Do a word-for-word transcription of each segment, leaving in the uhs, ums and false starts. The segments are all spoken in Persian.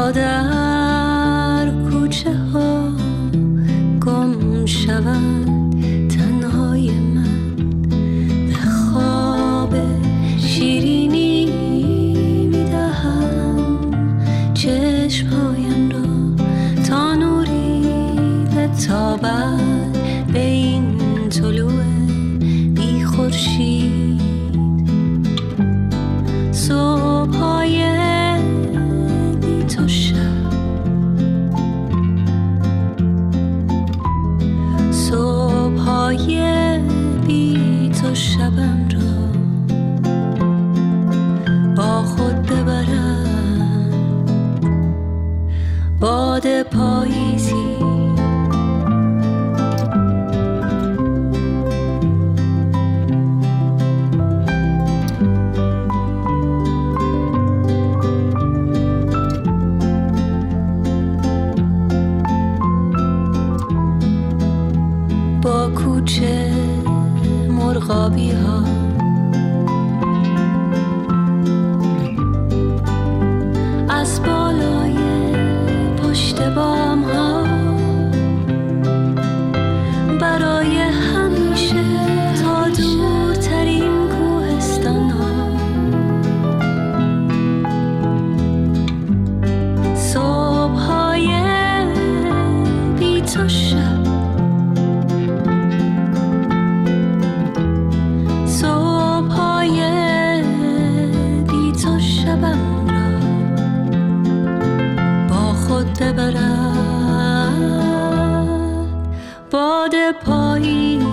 تا در کوچه ها گم شود تنهای من، به خواب شیرینی میدهم چشمهایم را تا نوری بتابد به این طلوع بی خورشید. صبح‌های بی تو شب، صبح‌های بی تو شبم را با خود ببرم، باد پاییزی کوچه مرغابی ها، از بالای پشت بام ها، برای همیشه تا دورترین کوهستان ها. صبح‌های بی تو شب، باد پاییزی.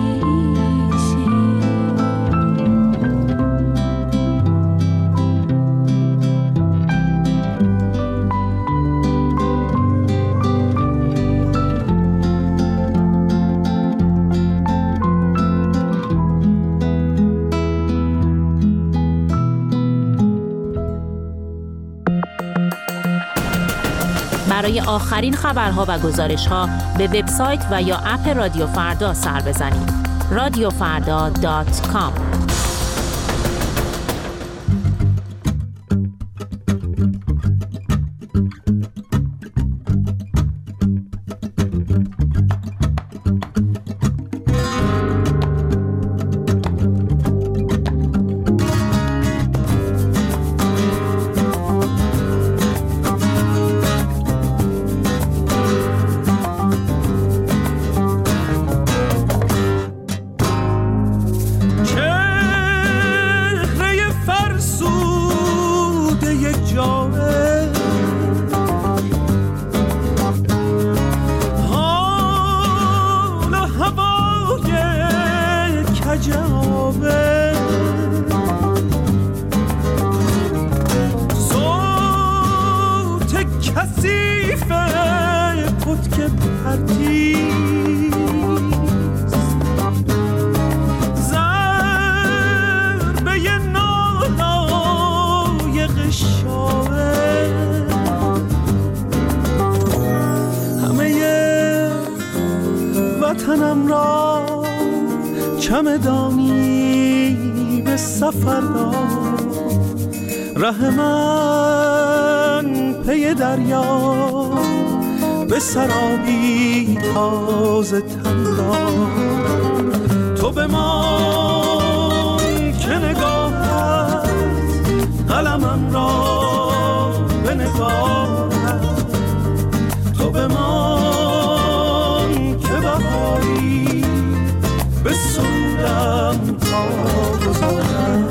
برای آخرین خبرها و گزارش‌ها به وبسایت و یا اپ رادیو فردا سر بزنید. رادیو فردا دات کام. وطنم را چمدانی به سفر دار، ره من پی دریا به سرابی تازه تن دار. تو به من که نگاهت قلمم را به نگاهت، تو به من که بهاری به سودم تا گذارم.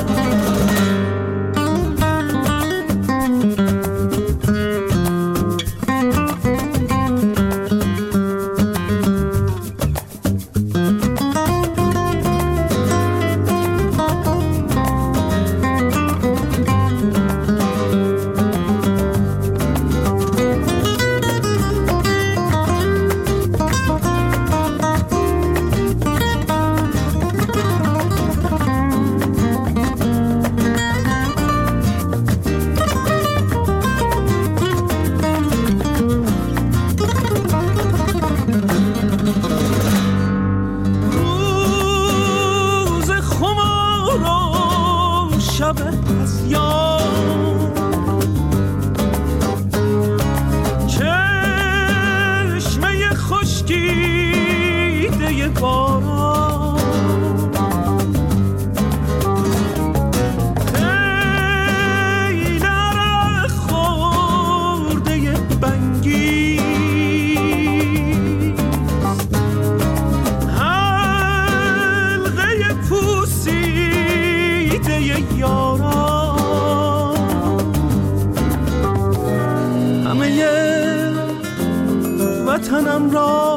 وطنم را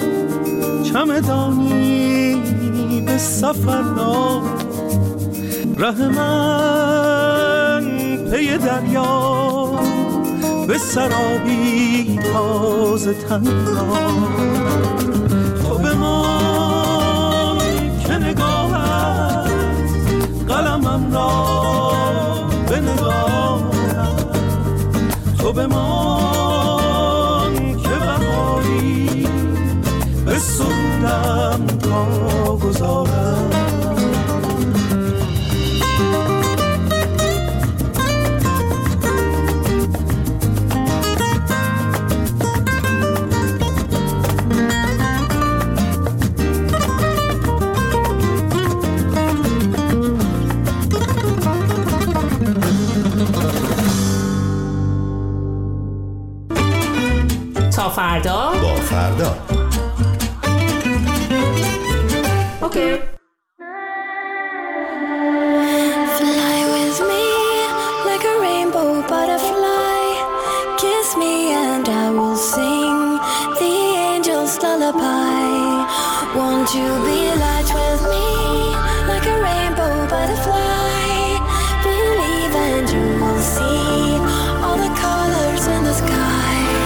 چمدانی به سفر دار. ره من پی دریا به سرابی تازه تنها. تو بمان که نگاهت قلمم را به نگاهت. تو بمان که بهاری به سودم تا گذارم. تا فردا با فردا. اوکی. Fly with me like a rainbow butterfly. Kiss me and I will sing the angel's lullaby. Won't you be light with me like a rainbow butterfly? Believe and you will see all the colors in the sky.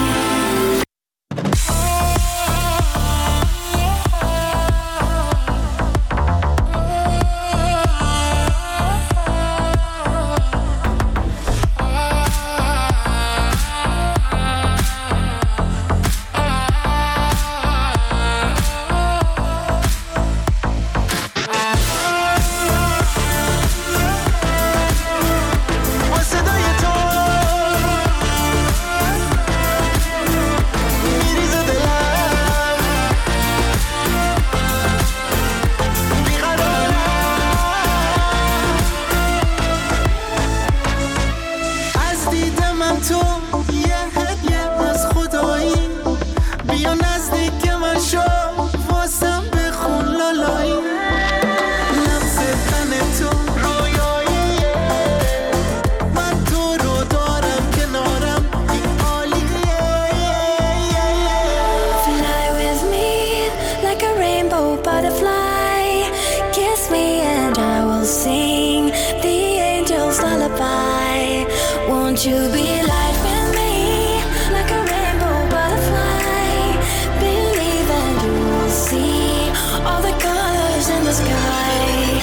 Won't you be light with me like a rainbow butterfly? Believe and you will see all the colors in the sky.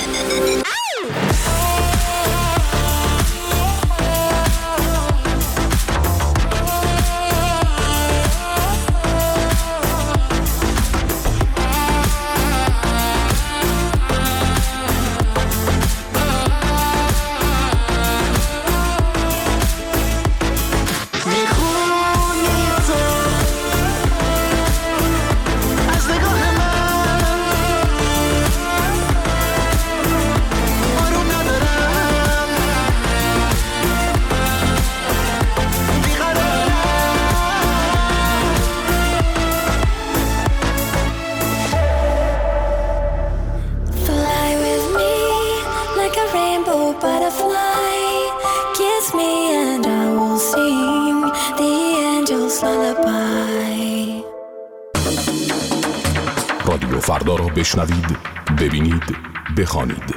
رادیو فردا را بشنوید، ببینید، بخوانید.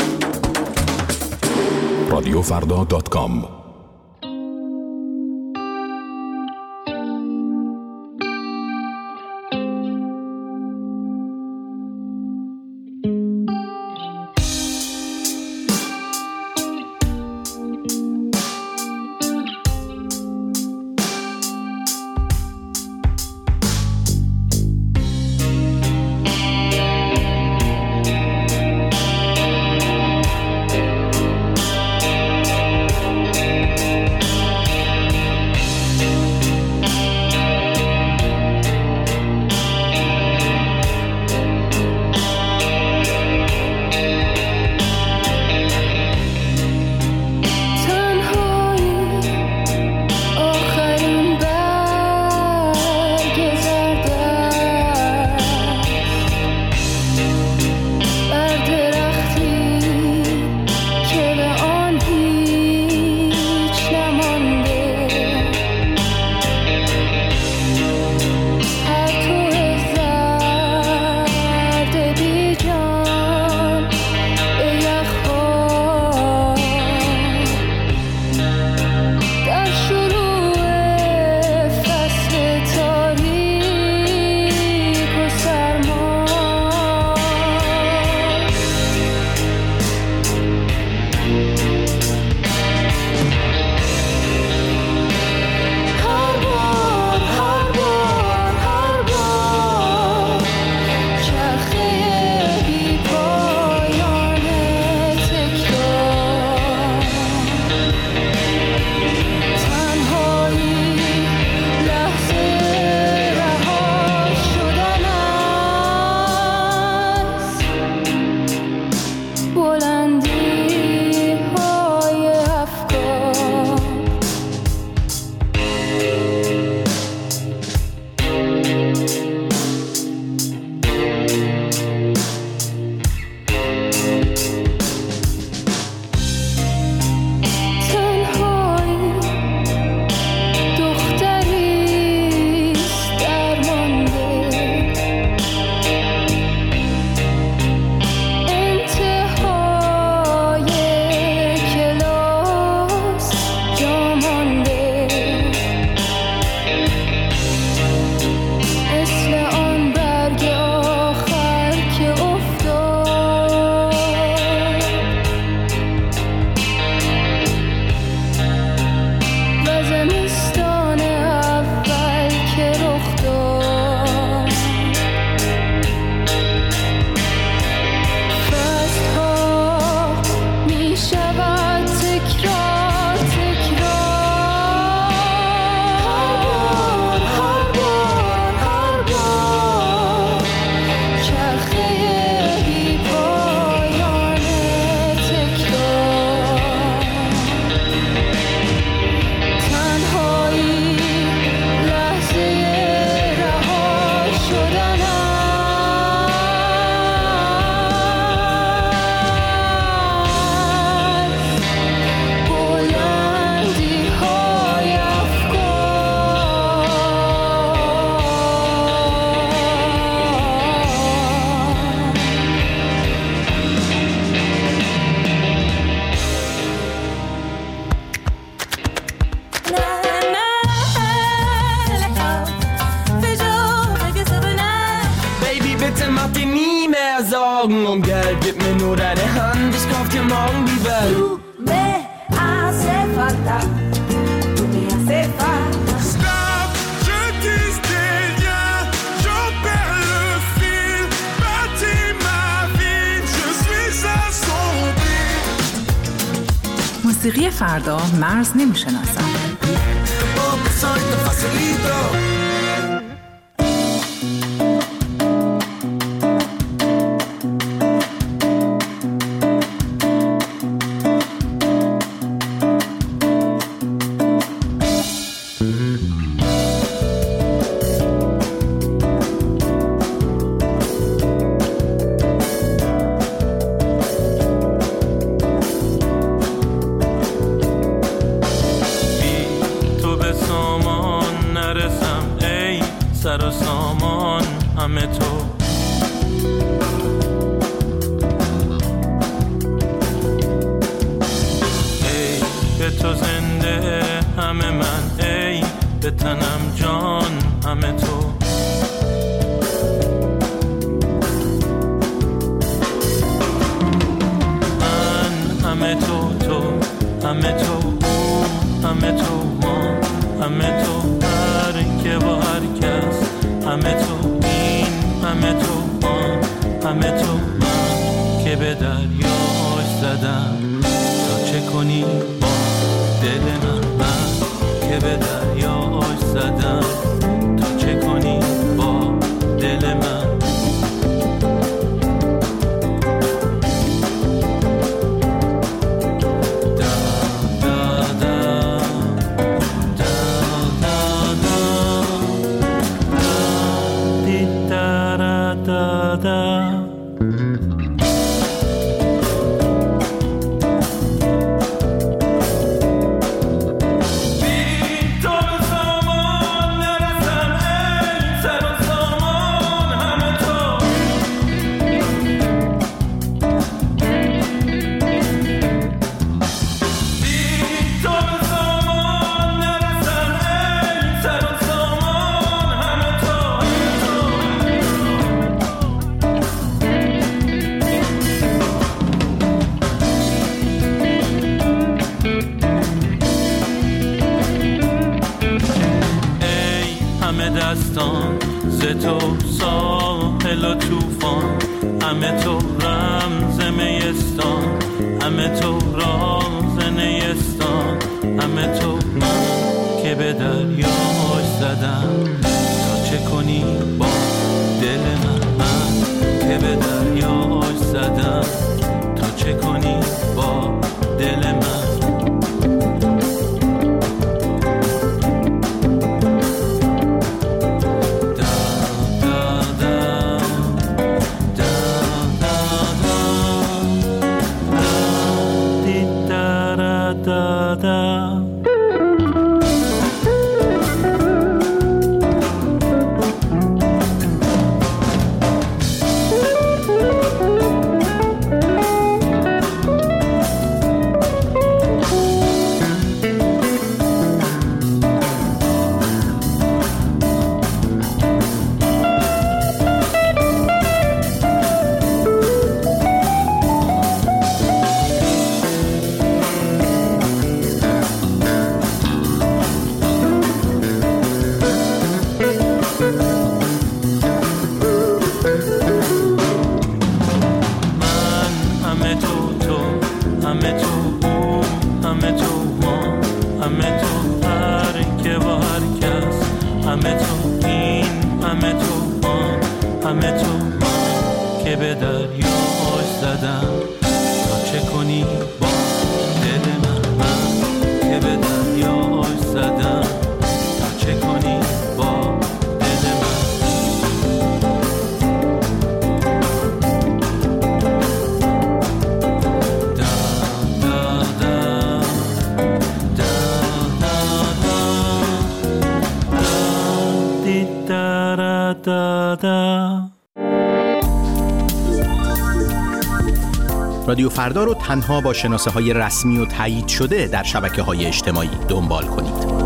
رادیو فردا دات کام Hand, ich kauf dir morgen die Welt. Tu me hace falta, tu me hace falta. Stop, je tisse des liens, j'en perds le fil. Bâtis ma vie, je suis assombri. موسیقی فردا مرز نمیشناسد. Oh, soy tan facilito. سر و سامان همه تو ای به تو زنده همه من ای به تنم جان همه تو من همه تو تو همه تو او همه تو ما همه تو هر که با هر کس همه تو این همه تو آن همه تو من که به دریاش زدم تا چه کنی با دل من من که به دریاش زدم تا چه کنی با دل من دستان ز تو ساحل و توفان همه تو رمز میستان همه تو راز نیستان همه تو من که به دریاش زدم تا چه کنی با دل من من که به دریاش زدم تا چه کنی با دل من رادیو فردا رو تنها با شناسه های رسمی و تایید شده در شبکه های اجتماعی دنبال کنید.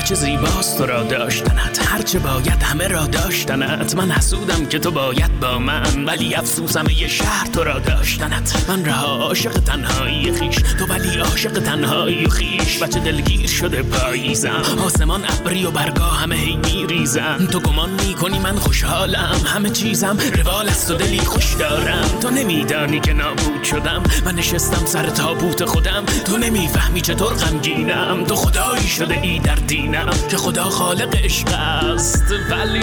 چه زیباست تو را داشتنت، هرچه باید همه را داشتنت. من حسودم که تو باید با من، ولی افسوسم یه شهر تو را داشتنت. من رها عاشق تنهایی خیش، تو ولی عاشق تنهایی و خیش. بچه دلگیر شده پاییزم، آسمان ابری و برگا همه هی میریزن. تو گمان میکنی من خوشحالم، همه چیزم روال است و دلی خوش دارم. تو نمیدانی که نابود شدم، من نشستم سر تابوت خودم. تو نمیفهمی چطور غمگینم، تو خدایی شده ای در دینم که خدا خالق عشق است. ولی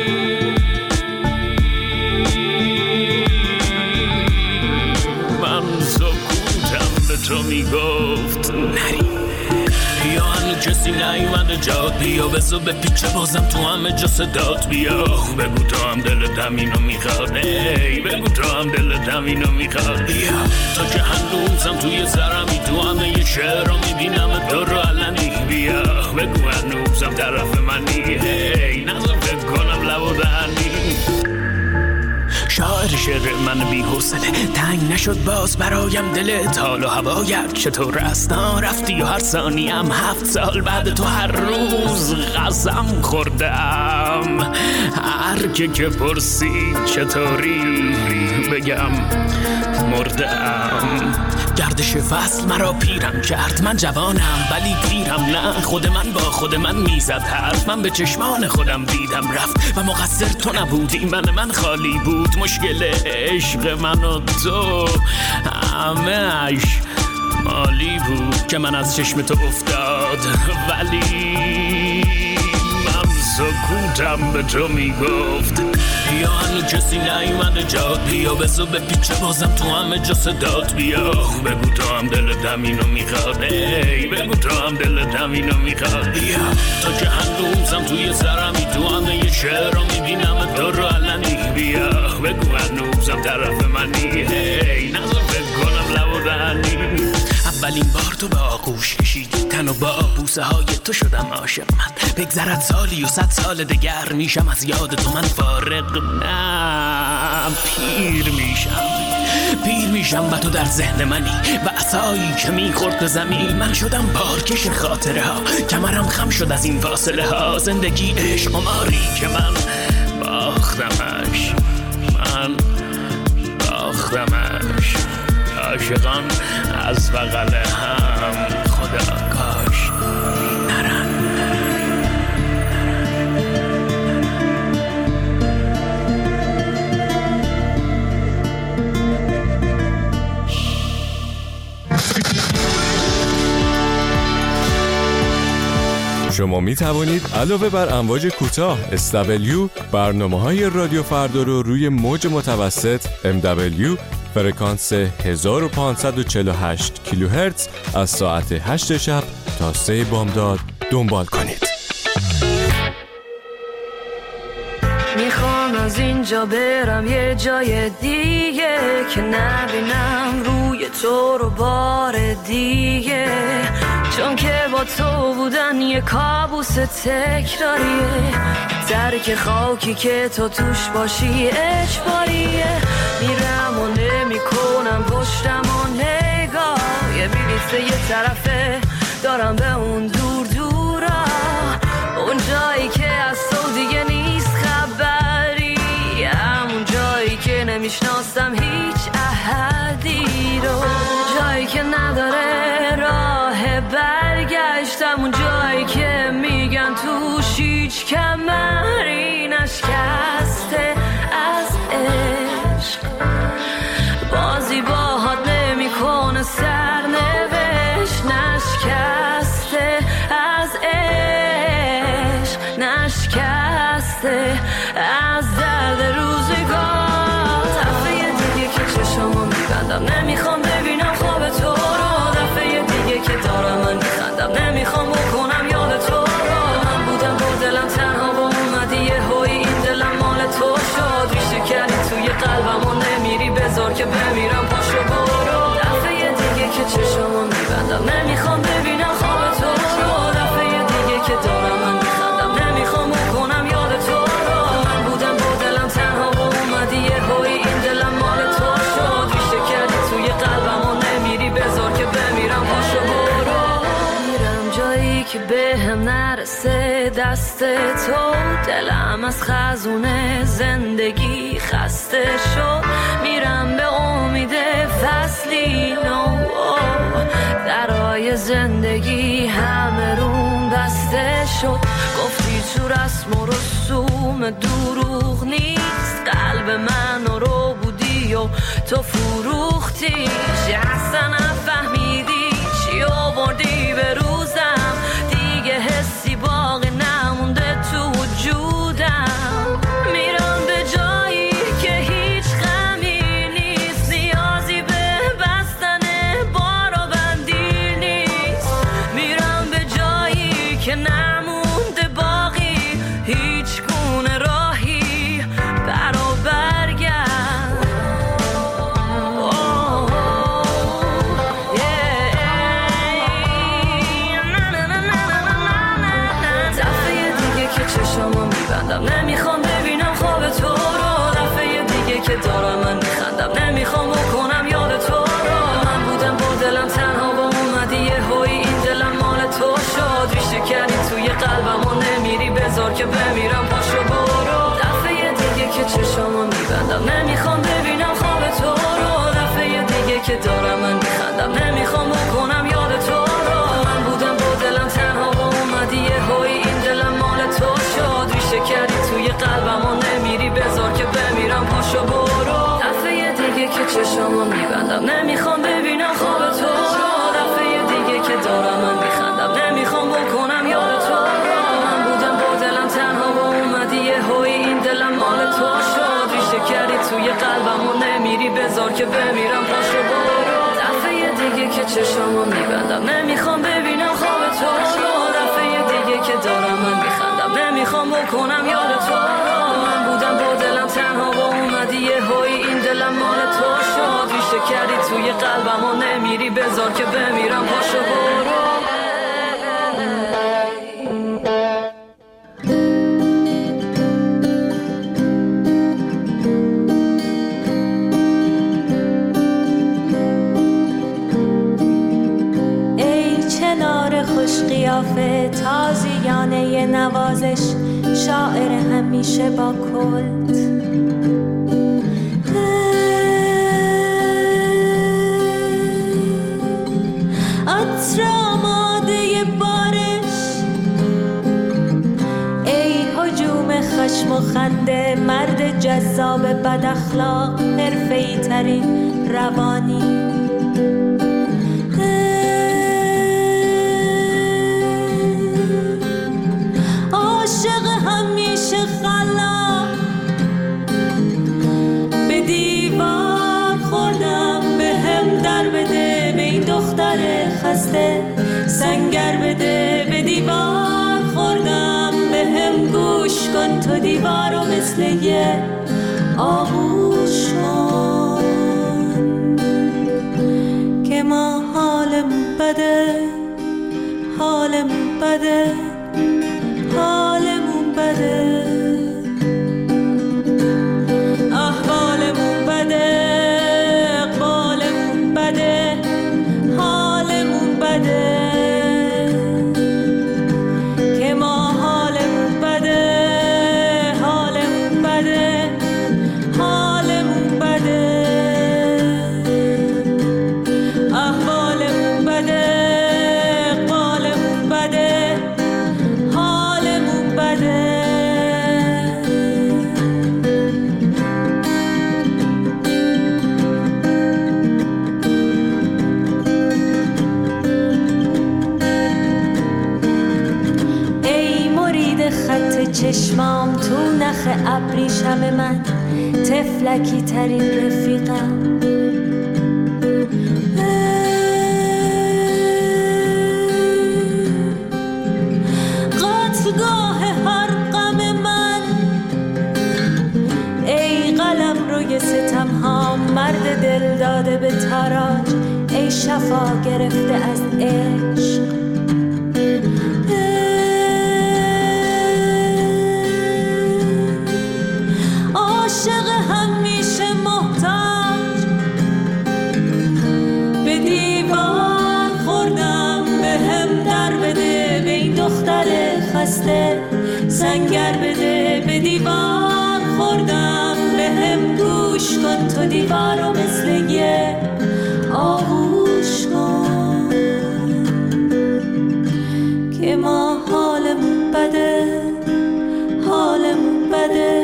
من سکوتم به تو میگفت نری، بیا هنو کسی نیومده جاد، بیا بزو به پیچه بازم تو همه جا صدات بیا. بگو تو هم دلتم اینو میخواد، ای بگو تو هم دلتم اینو میخواد. بیا تو که هنوزم توی سرمی، تو همه یه شعر رو میبینم تو رو علنی. بیا بگو هنوزم طرف منی، ای نظر فکر کنم لب و دهنی. شاعر شعر من بی حوصله، تنگ نشد باز برایم دلت. حال و هوایت چطور است؟ رفتی و هر ثانیم هفت سال بعد تو هر روز غزم خوردم. هر که که پرسید چطوری بگم مردم. گردش فصل مرا پیرم کرد، من جوانم ولی پیرم نه. خود من با خود من میزد حرف، من به چشمان خودم دیدم رفت. و مقصر تو نبودی، من من خالی بود. مشکل عشق من و تو همه‌اش مالی بود که من از چشم تو افتاد. ولی من سکوتم به تو میگفت بیا هنو کسی نیومده جاد، بیا بزو به پیچه بازم تو همه جا صدات بیا. بگو تو هم دلتم اینو میخواد، ای بگو تو هم دلتم اینو میخواد. بیا تو که هنوزم توی سرمی، تو همه یه شعر رو میبینم تو رو علنی. بیا بگو هنوزم طرف منی، ای نظر فکر کنم لب و دهنی. اولین بار تو به آغوش کشیدی تن و با بوسه های تو شدم عاشق من. بگذرد سالی و صد سال دگر میشم از یاد تو من فارغ. نه پیر میشم، پیر میشم و تو در ذهن منی و عصایی که میخورد به زمین. من شدم بارکش خاطره ها، کمرم خم شد از این فاصله ها. زندگی عشق قماری که من باختمش، من باختمش. عاشقان از بغل هم خدا کاش نرن. شما می توانید علاوه بر امواج کوتاه اس دبلیو برنامه‌های رادیو فردا رو روی موج متوسط ام دبلیو فرکانس هزار و پانصد و چهل و هشت کیلوهرتز از ساعت هشت شب تا سه بامداد دنبال کنید. میخوام از اینجا برم یه جای دیگه که نبینم روی تو رو بار دیگه، چون که با تو بودن یه کابوس تکراریه. ترک خاکی که تو توش باشی اجباریه. میرم و نمی کنم پشتم و نگاه، یه بلیت یه طرفه دارم به اون دور دورا. اون جایی که از تو دیگه نیست خبری، همون جایی که نمیشناسم هیچ احدی رو. جایی که نداره راه برگشتم، اون جایی که میگن توش هیچ کمری نشکسته از عشق. بازی باهات نمی کنه سرنوشت، نشکسته از عشق، نشکسته از درد روزگار. دفعه دیگه که چشمو میبندم نمیخوام ببینم خواب تو رو. دفعه دیگه که دارم من میخندم نمیخوام بکنم یاد تو رو. من بودم با دلم تنها با اومدی یه هوی این دلم مال تو شد. ریشه کردی توی قلبم و نمیری بذار که بمیرم پاشو برو. دفعه دیگه که چشمو میبندم نمیخوام ببینم خواب تو رو. دفعه دیگه نرسه دست تو، دلم از خزونه زندگی خسته شد. میرم به امید فصلی نو، درای زندگی همه روم بسته شد. گفتی تو رسم و رسوم دروغ نیست، قلب من رو بودی و تو فروختی. اصلا نفهمیدی چی آوردی به روزم، دیگه حسی باقی نمونده تو وجودم. میرم به جایی که هیچ غمی نیست، نیازی به بستن بار و بندی نیست. میرم به جایی که نمونده باقی هیچ گونه راهی برا برگرد. نمیخوام ببینم خواب تو رو، دفعه دیگه که دارم من میخندم، نمیخوام بکنم یاد تو رو. من بودم با دلم تنها و اومدی یه هوی این دلم مال تو شد. ریشه کردی توی قلبم و نمیری، بذار که بمیرم پاشو برو. دفعه دیگه که چشامو میبندم، نمیخوام ببینم خواب تو رو، دفعه دیگه که دارم من میخندم، نمیخوام بکنم یاد تو رو. من بودم با دلم تنها و اومدی یه هوی این دلم مال تو شد. ریشه کردی توی قلبم و نمیری، بذار که بمیرم پاشو برو. دفعه دیگه که چشامو میبندم، نمیخوام ببینم خواب تو رو، دفعه دیگه که دارم من میخندم، نمیخوام بکنم یاد تو رو. من بودم با دلم تنها و اومدی یه هوی این دلم مال تو شد. ریشه کردی توی قلبم و نمیری، بذار که بمیرم پاشو برو. دفعه دیگه که چشامو میبندم، نمیخوام ببینم خواب تو رو، دفعه دیگه که دارم من میخندم، نمیخوام بکنم یاد تو رو. من بودم با دلم تنها و اومدی یه هوی این دلم مال تو شد. ریشه کردی توی قلبم و نمیری، بذار که بمیرم پاشو برو. خوش قیافه تازیانه نوازش، شاعر همیشه با کلت. عطر آماده بارش، ای هجوم خشم و خنده، مرد جذاب بد اخلاق، حرفه‌ای ترین روانی. عاشق همیشه خلا، به دیوار خوردم، به هم در بده، به این دختر خسته سنگر بده. به دیوار خوردم، به هم گوش کن، تو دیوارو مثل یه آغوش کن. که ما حالمون بده، حالمون بده، حالمون بده، احوالمون بده، اقبالمون بده، حالمون بده. که ما حالمون بده، حالمون بده، حالمون بده، احوالمون بده، اقبالمون بده، حالمون بده. ای مرید خط چشمام، تو نخ ابریشم من، طفلکی ترین رفیقم. قطعگاه هر غم من، ای قلم روی ستم ها، مرد دل داده به تاراج، ای شفا گرفته از عشق. عاشق همیشه محتاج، به دیوار خوردم، به هم در بده، به این دختره بسته سنگر بده به دیوار خوردم به هم گوش کن تو دیوار رو مثل یه آغوش کن که ما حالمون بده حالمون بده